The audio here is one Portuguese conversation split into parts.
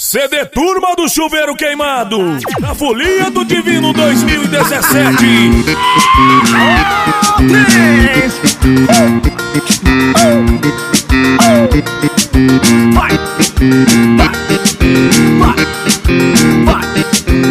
CD Turma do Chuveiro Queimado, na Folia do Divino 2017. Vai, vai, vai, vai.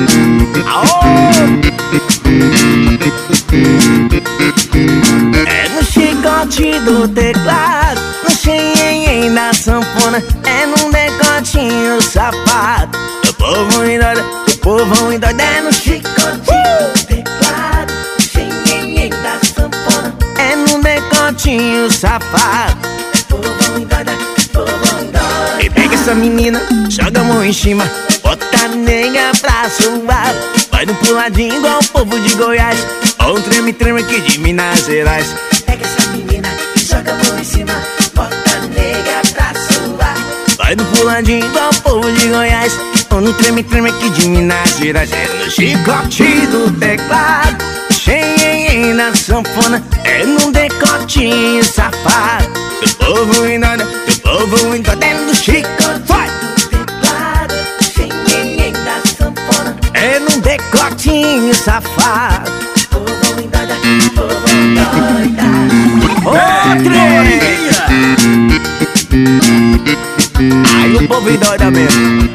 É no chicote do teclado, no xenhenhen da sanfona, é num decotinho safado. O povo endoida, o povo endoida. É no chicote do teclado, no xenhenhen da sanfona, é num decotinho safado. O povo endoida, o povo endoida. E pega essa menina, joga a mão em cima, bota a nega pra suar. Vai no puladinho igual o povo de Goiás, ou um treme-treme aqui de Minas Gerais. Pega essa menina e joga a mão em cima, bota a nega pra suar. Vai no puladinho igual o povo de Goiás, ou no treme-treme aqui de Minas Gerais. É no chicote do teclado, xenhenhen na sanfona, é num decotinho safado. Do povo endoida, do povo endoida. É no chicote do teclado, xenhenhen da sanfona, é num decotinho safado. O povo endoida, o povo endoida. Aí o povo endoida mesmo.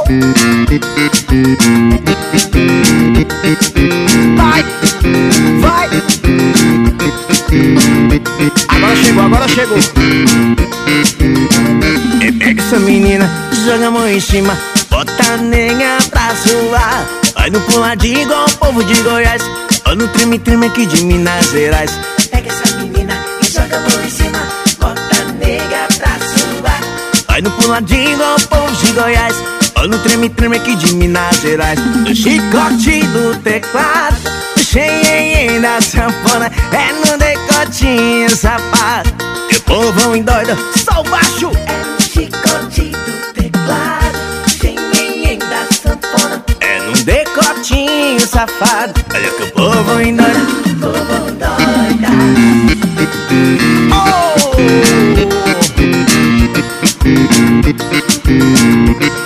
Vai, vai. Agora chegou, agora chegou. E pega essa menina, joga a mão em cima, bota a nega pra suar. Vai no puladinho igual o povo de Goiás, ou no treme-treme aqui de Minas Gerais. Pega essa menina e joga a mão em cima, bota a nega pra suar. Vai no puladinho igual o povo de Goiás, ou no treme-treme aqui de Minas Gerais. No chicote do teclado, no xenhenhen da sanfona, é no decotinho safado. E o povo endoida, só baixo. É no chicote do teclado, no xenhenhen da sanfona, é num decotinho safado. Olha que o povo endoida, o povo endoida. Oh!